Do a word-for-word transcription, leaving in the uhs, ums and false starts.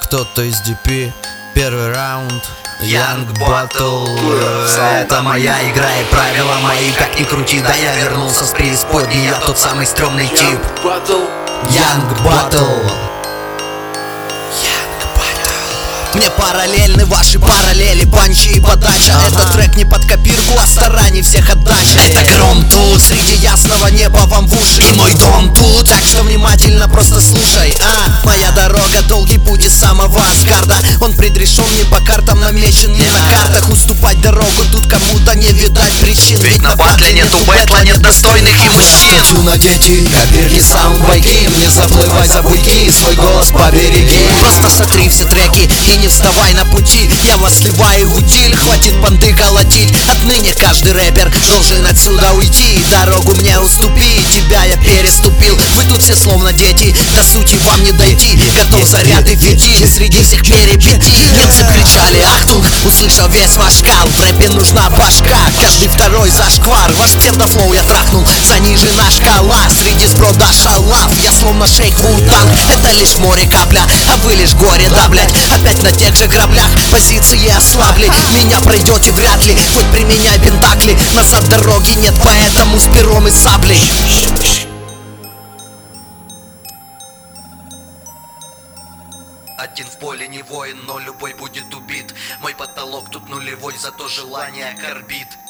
кто-то из ди пи. Первый раунд, Young Battle. Это моя игра и правила мои, как ни крути. Да, я вернулся с преисподней, я тот самый стрёмный тип. Young Battle. Мне параллельны ваши параллели, панчи и подача. ага. Это трек не под копирку, а стараний всех отдача. Это гром тут, среди ясного неба вам в уши. И мой дом тут, так что внимательно просто слушай. а Моя дорога, долгий путь из самого Асгарда. Он предрешен не по картам, намечен не на картах. Уступать дорогу тут кому-то не видать причин. Ведь на батле нету бэтла, нет достойных и мужчин. Юна, дети, оберни саундбайки. Не заплывай за буйки, свой голос побереги. Просто сотри все треки и не вставай на пути. Я вас сливаю утиль, хватит банды колотить. Отныне каждый рэпер должен отсюда уйти. Дорогу мне уступи, тебя я переступил. Вы тут все словно дети, до сути вам не дойти. Готов заряды веди, среди всех перебеди. Немцы кричали ахтунг, услышал весь ваш кал. В рэпе нужна башка, каждый второй зашквар. Ваш псевдофлоу я трахнул, занижена шкала. Среди сброда шалав, я словно шейк Ву-Танг. Это лишь море капля, а вы лишь горе, да, блять. Опять на тех же граблях, позиции ослабли. Меня пройдете вряд ли, хоть применяй пентакли. Назад дороги нет, поэтому с пером и саблей. Один в поле не воин, но любой будет убит. Мой потолок тут нулевой, зато желание корбит.